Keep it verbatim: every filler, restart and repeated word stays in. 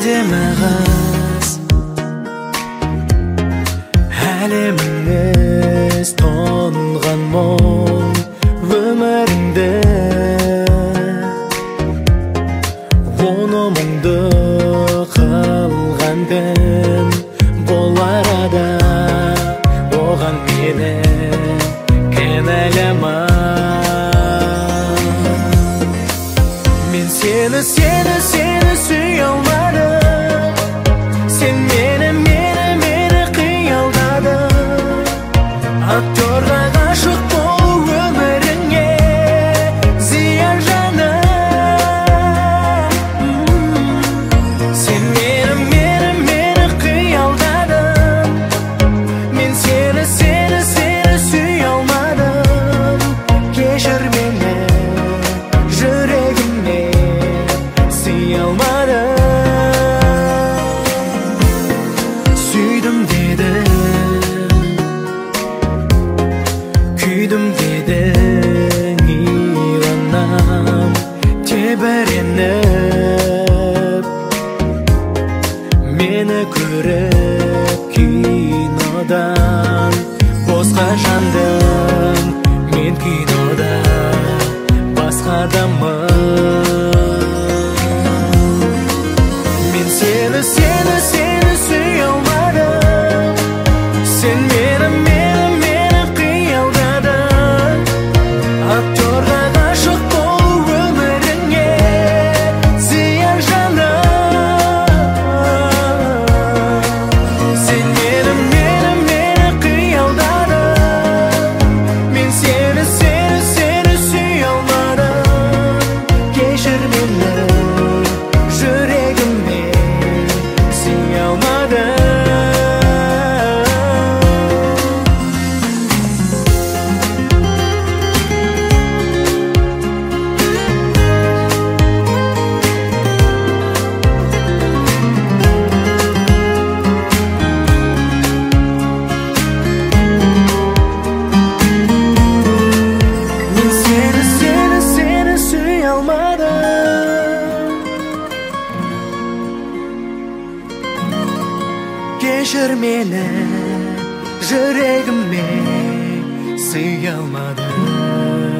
әдемі қыз, әлеміңіз тоңған мұң өміріңді, оны мұңды қылған кім болар ада, оған мені кінәлама. Мен сені, сені, сені сүй алмадым, сен мені, мені, мені қиялдадың. Актерға ғашық болу өміріңе зиян жаным. Сен мені, мені, мені қиялдадың, мен сені, сені, сені сүй алмадым. Кешір мені, жүрегіме сый алмадым. Сүйдім дедің, күйдім дедің, иланам тебіреніп. Мені көріп кинодан босқа жандым, мен кинода басқа адаммын. Мен сені, сені, сені сүй алмадым, сен мені, мені, мені қиялдадың. Актерға ғашық болу өміріңе зиян жаным. Сен мені, мені, мені қиялдадың, мен сені, сені, сені сүй алмадым. Кешір мені, жүрегіме сый алмадым. Мен сені, сені, сені сүй алмадым. Кешір мені, жүрегіме сый алмадым.